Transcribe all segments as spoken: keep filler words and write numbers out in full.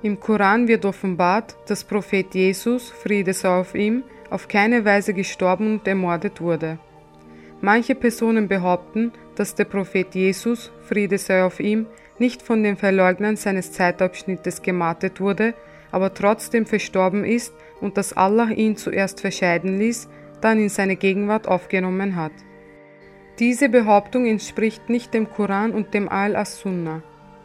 Im Koran wird offenbart, dass Prophet Jesus, Friede sei auf ihm, auf keine Weise gestorben und ermordet wurde. Manche Personen behaupten, dass der Prophet Jesus, Friede sei auf ihm, nicht von den Verleugnern seines Zeitabschnittes gemartert wurde, aber trotzdem verstorben ist und dass Allah ihn zuerst verscheiden ließ, dann in seine Gegenwart aufgenommen hat. Diese Behauptung entspricht nicht dem Koran und dem Al-As-Sunnah.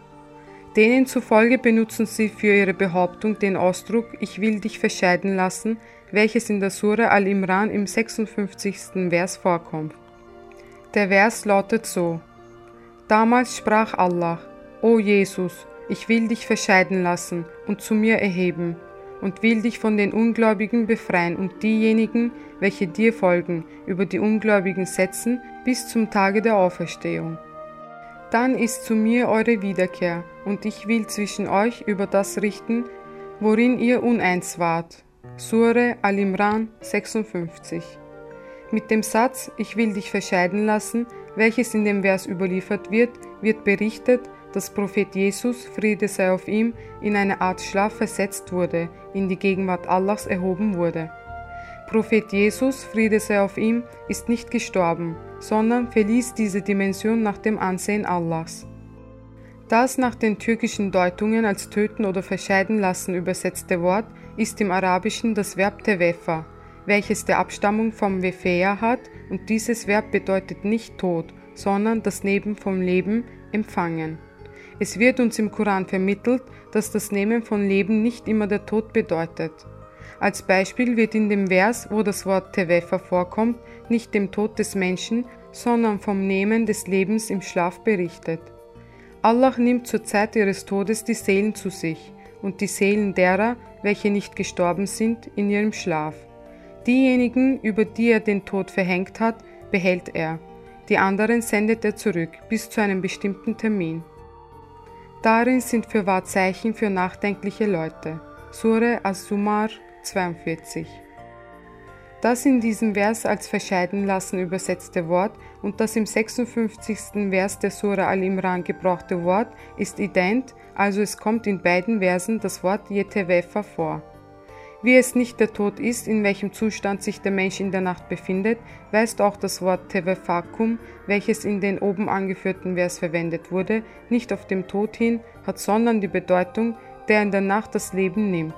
Denen zufolge benutzen sie für ihre Behauptung den Ausdruck „Ich will dich verscheiden lassen“, welches in der Sura Al-Imran im sechsundfünfzigsten Vers vorkommt. Der Vers lautet so: Damals sprach Allah: O Jesus, ich will dich verscheiden lassen und zu mir erheben und will dich von den Ungläubigen befreien und diejenigen, welche dir folgen, über die Ungläubigen setzen bis zum Tage der Auferstehung. Dann ist zu mir eure Wiederkehr, und ich will zwischen euch über das richten, worin ihr uneins wart. Sure Al-Imran sechsundfünfzig. Mit dem Satz „Ich will dich verscheiden lassen“, welches in dem Vers überliefert wird, wird berichtet, dass Prophet Jesus, Friede sei auf ihm, in eine Art Schlaf versetzt wurde, in die Gegenwart Allahs erhoben wurde. Prophet Jesus, Friede sei auf ihm, ist nicht gestorben, sondern verließ diese Dimension nach dem Ansehen Allahs. Das nach den türkischen Deutungen als töten oder verscheiden lassen übersetzte Wort ist im Arabischen das Verb tewefa, welches der Abstammung vom Wefeya hat, und dieses Verb bedeutet nicht Tod, sondern das Nehmen vom Leben, empfangen. Es wird uns im Koran vermittelt, dass das Nehmen von Leben nicht immer der Tod bedeutet. Als Beispiel wird in dem Vers, wo das Wort tewefa vorkommt, nicht dem Tod des Menschen, sondern vom Nehmen des Lebens im Schlaf berichtet. Allah nimmt zur Zeit ihres Todes die Seelen zu sich und die Seelen derer, welche nicht gestorben sind, in ihrem Schlaf. Diejenigen, über die er den Tod verhängt hat, behält er. Die anderen sendet er zurück, bis zu einem bestimmten Termin. Darin sind fürwahr Zeichen für nachdenkliche Leute. Sure As-Zumar zweiundvierzig. Das in diesem Vers als verscheiden lassen übersetzte Wort und das im sechsundfünfzigsten Vers der Sura Al-Imran gebrauchte Wort ist ident, also es kommt in beiden Versen das Wort Yetewefa vor. Wie es nicht der Tod ist, in welchem Zustand sich der Mensch in der Nacht befindet, weist auch das Wort Tewefakum, welches in den oben angeführten Vers verwendet wurde, nicht auf den Tod hin, hat sondern die Bedeutung, der in der Nacht das Leben nimmt.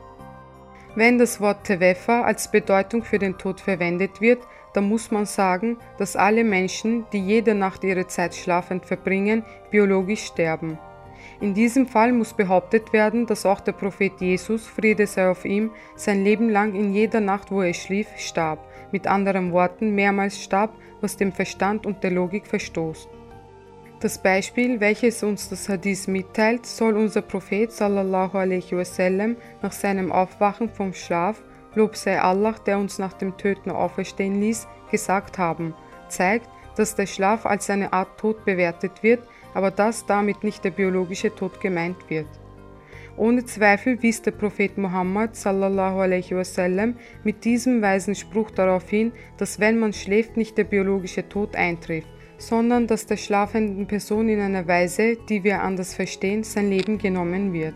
Wenn das Wort Tewefa als Bedeutung für den Tod verwendet wird, dann muss man sagen, dass alle Menschen, die jede Nacht ihre Zeit schlafend verbringen, biologisch sterben. In diesem Fall muss behauptet werden, dass auch der Prophet Jesus, Friede sei auf ihm, sein Leben lang in jeder Nacht, wo er schlief, starb, mit anderen Worten mehrmals starb, was dem Verstand und der Logik verstoßt. Das Beispiel, welches uns das Hadith mitteilt, soll unser Prophet sallallahu alaihi wasallam nach seinem Aufwachen vom Schlaf, Lob sei Allah, der uns nach dem Töten auferstehen ließ, gesagt haben, zeigt, dass der Schlaf als eine Art Tod bewertet wird, aber dass damit nicht der biologische Tod gemeint wird. Ohne Zweifel wies der Prophet Muhammad sallallahu alaihi wasallam mit diesem weisen Spruch darauf hin, dass wenn man schläft, nicht der biologische Tod eintrifft, sondern dass der schlafenden Person in einer Weise, die wir anders verstehen, sein Leben genommen wird.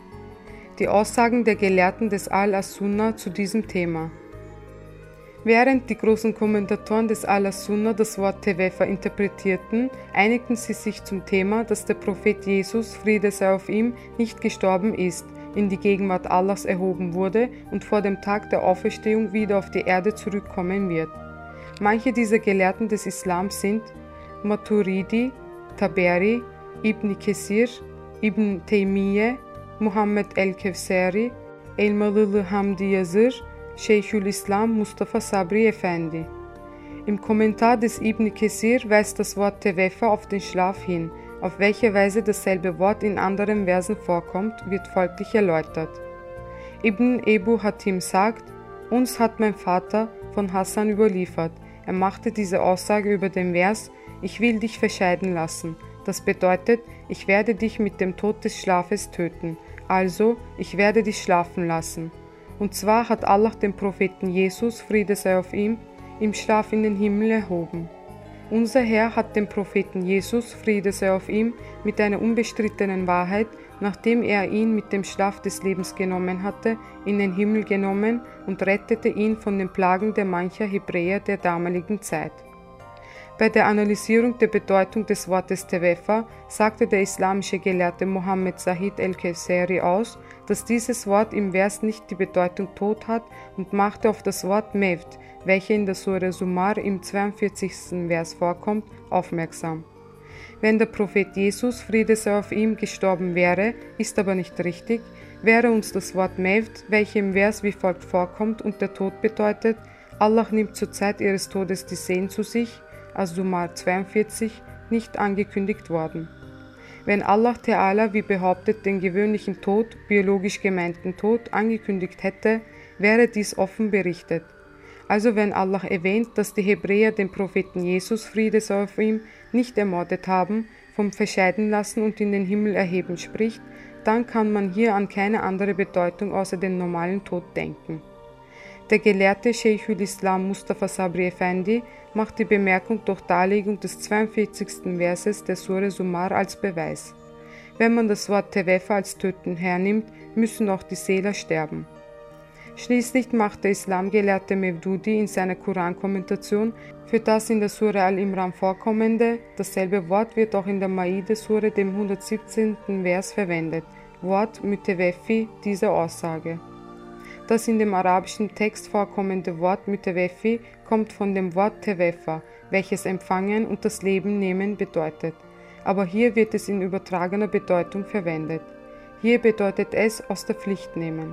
Die Aussagen der Gelehrten des Al-As-Sunnah zu diesem Thema. Während die großen Kommentatoren des Al-As-Sunnah das Wort Tewefa interpretierten, einigten sie sich zum Thema, dass der Prophet Jesus, Friede sei auf ihm, nicht gestorben ist, in die Gegenwart Allahs erhoben wurde und vor dem Tag der Auferstehung wieder auf die Erde zurückkommen wird. Manche dieser Gelehrten des Islam sind Maturidi, Taberi, Ibn Kesir, Ibn Taymiyyeh, Muhammed el-Kevseri, Elmalılı Hamdi Yazır, Şeyhülislam Mustafa Sabri Efendi. Im Kommentar des Ibn Kesir weist das Wort Tewefa auf den Schlaf hin, auf welche Weise dasselbe Wort in anderen Versen vorkommt, wird folglich erläutert. Ibn Ebu Hatim sagt, uns hat mein Vater von Hassan überliefert, er machte diese Aussage über den Vers, ich will dich verscheiden lassen. Das bedeutet, ich werde dich mit dem Tod des Schlafes töten, also ich werde dich schlafen lassen. Und zwar hat Allah den Propheten Jesus, Friede sei auf ihm, im Schlaf in den Himmel erhoben. Unser Herr hat den Propheten Jesus, Friede sei auf ihm, mit einer unbestrittenen Wahrheit, nachdem er ihn mit dem Schlaf des Lebens genommen hatte, in den Himmel genommen und rettete ihn von den Plagen der mancher Hebräer der damaligen Zeit. Bei der Analysierung der Bedeutung des Wortes Tewefa sagte der islamische Gelehrte Mohammed Zahid el-Kayseri aus, dass dieses Wort im Vers nicht die Bedeutung Tod hat und machte auf das Wort Mevt, welche in der Sure Zumar im zweiundvierzigsten Vers vorkommt, aufmerksam. Wenn der Prophet Jesus, Friede sei auf ihm, gestorben wäre, ist aber nicht richtig, wäre uns das Wort Mevt, welche im Vers wie folgt vorkommt und der Tod bedeutet, Allah nimmt zur Zeit ihres Todes die Seelen zu sich, As-Zumar zweiundvierzig, nicht angekündigt worden. Wenn Allah Ta'ala, wie behauptet, den gewöhnlichen Tod, biologisch gemeinten Tod, angekündigt hätte, wäre dies offen berichtet. Also wenn Allah erwähnt, dass die Hebräer den Propheten Jesus, Friede sei auf ihm, nicht ermordet haben, vom Verscheiden lassen und in den Himmel erheben spricht, dann kann man hier an keine andere Bedeutung außer den normalen Tod denken. Der Gelehrte Sheikhul Islam Mustafa Sabri Effendi macht die Bemerkung durch Darlegung des zweiundvierzigsten Verses der Sure Zumar als Beweis. Wenn man das Wort Tewefa als Töten hernimmt, müssen auch die Seelen sterben. Schließlich macht der Islamgelehrte Mevdudi in seiner Koran-Kommentation für das in der Sure Al-Imran vorkommende, dasselbe Wort wird auch in der Maide-Sure, dem hundertsiebzehnten Vers verwendet, Wort Mütewefi, dieser Aussage. Das in dem arabischen Text vorkommende Wort Mütewefi kommt von dem Wort Tewefa, welches empfangen und das Leben nehmen bedeutet. Aber hier wird es in übertragener Bedeutung verwendet. Hier bedeutet es aus der Pflicht nehmen.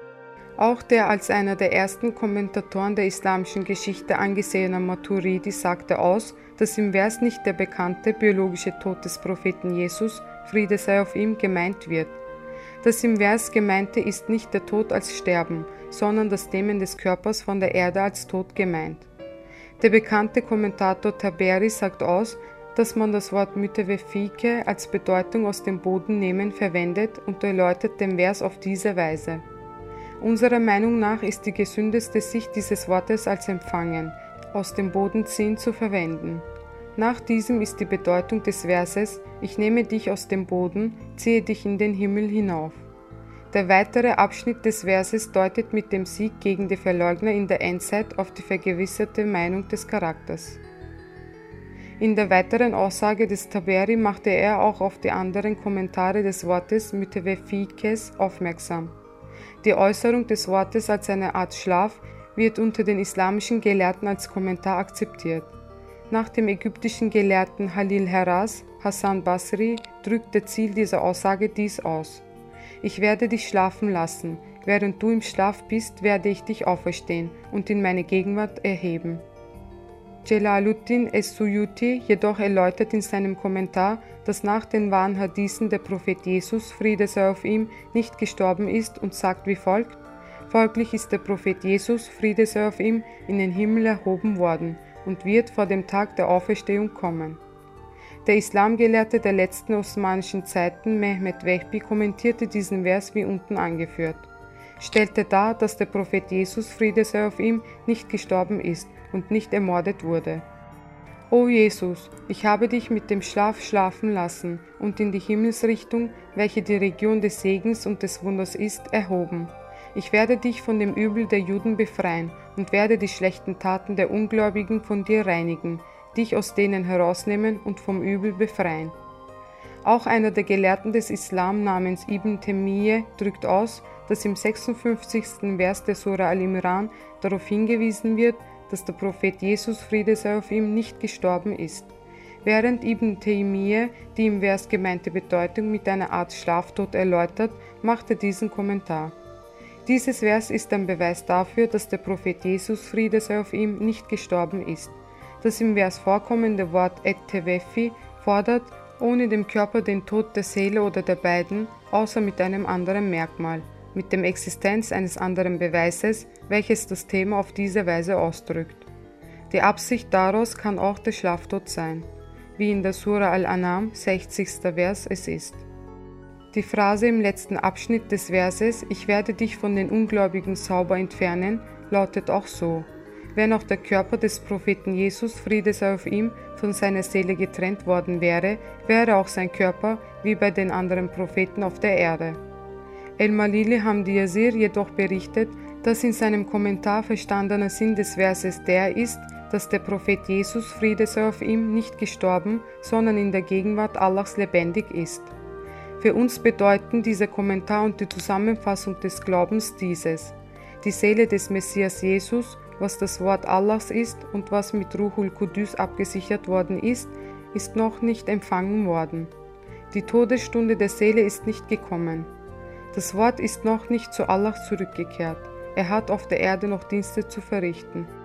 Auch der als einer der ersten Kommentatoren der islamischen Geschichte angesehene Maturidi sagte aus, dass im Vers nicht der bekannte biologische Tod des Propheten Jesus, Friede sei auf ihm, gemeint wird. Das im Vers gemeinte ist nicht der Tod als Sterben, sondern das Nehmen des Körpers von der Erde als Tod gemeint. Der bekannte Kommentator Taberi sagt aus, dass man das Wort Mütewefike als Bedeutung aus dem Boden nehmen verwendet und erläutert den Vers auf diese Weise. Unserer Meinung nach ist die gesündeste Sicht dieses Wortes als empfangen, aus dem Boden ziehen zu verwenden. Nach diesem ist die Bedeutung des Verses, ich nehme dich aus dem Boden, ziehe dich in den Himmel hinauf. Der weitere Abschnitt des Verses deutet mit dem Sieg gegen die Verleugner in der Endzeit auf die vergewisserte Meinung des Charakters. In der weiteren Aussage des Taberi machte er auch auf die anderen Kommentare des Wortes Mütewefikes aufmerksam. Die Äußerung des Wortes als eine Art Schlaf wird unter den islamischen Gelehrten als Kommentar akzeptiert. Nach dem ägyptischen Gelehrten Halil Heras, Hassan Basri, drückt der Ziel dieser Aussage dies aus. Ich werde dich schlafen lassen, während du im Schlaf bist, werde ich dich auferstehen und in meine Gegenwart erheben. Jalaluddin es-Suyuti jedoch erläutert in seinem Kommentar, dass nach den wahren Hadithen der Prophet Jesus, Friede sei auf ihm, nicht gestorben ist und sagt wie folgt: Folglich ist der Prophet Jesus, Friede sei auf ihm, in den Himmel erhoben worden und wird vor dem Tag der Auferstehung kommen. Der Islamgelehrte der letzten osmanischen Zeiten, Mehmet Vehbi, kommentierte diesen Vers wie unten angeführt, stellte dar, dass der Prophet Jesus, Friede sei auf ihm, nicht gestorben ist und nicht ermordet wurde. O Jesus, ich habe dich mit dem Schlaf schlafen lassen und in die Himmelsrichtung, welche die Region des Segens und des Wunders ist, erhoben. Ich werde dich von dem Übel der Juden befreien und werde die schlechten Taten der Ungläubigen von dir reinigen, dich aus denen herausnehmen und vom Übel befreien. Auch einer der Gelehrten des Islam namens Ibn Taymiyyah drückt aus, dass im sechsundfünfzigsten Vers der Sura Al-Imran darauf hingewiesen wird, dass der Prophet Jesus, Friede sei auf ihm, nicht gestorben ist. Während Ibn Taymiyyah die im Vers gemeinte Bedeutung mit einer Art Schlaftod erläutert, macht er diesen Kommentar. Dieses Vers ist ein Beweis dafür, dass der Prophet Jesus, Friede sei auf ihm, nicht gestorben ist. Das im Vers vorkommende Wort et-Tewefi fordert, ohne dem Körper den Tod der Seele oder der beiden, außer mit einem anderen Merkmal, mit der Existenz eines anderen Beweises, welches das Thema auf diese Weise ausdrückt. Die Absicht daraus kann auch der Schlaftod sein, wie in der Sura Al-An'am, sechzigster Vers es ist. Die Phrase im letzten Abschnitt des Verses, ich werde dich von den Ungläubigen sauber entfernen, lautet auch so. wenn auch der Körper des Propheten Jesus, Friede sei auf ihm, von seiner Seele getrennt worden wäre, wäre auch sein Körper wie bei den anderen Propheten auf der Erde. El-Malili Hamdi Yazir jedoch berichtet, dass in seinem Kommentar verstandener Sinn des Verses der ist, dass der Prophet Jesus, Friede sei auf ihm, nicht gestorben, sondern in der Gegenwart Allahs lebendig ist. Für uns bedeuten dieser Kommentar und die Zusammenfassung des Glaubens dieses: Die Seele des Messias Jesus, was das Wort Allahs ist und was mit Ruhul Qudus abgesichert worden ist, ist noch nicht empfangen worden. Die Todesstunde der Seele ist nicht gekommen. Das Wort ist noch nicht zu Allah zurückgekehrt. Er hat auf der Erde noch Dienste zu verrichten.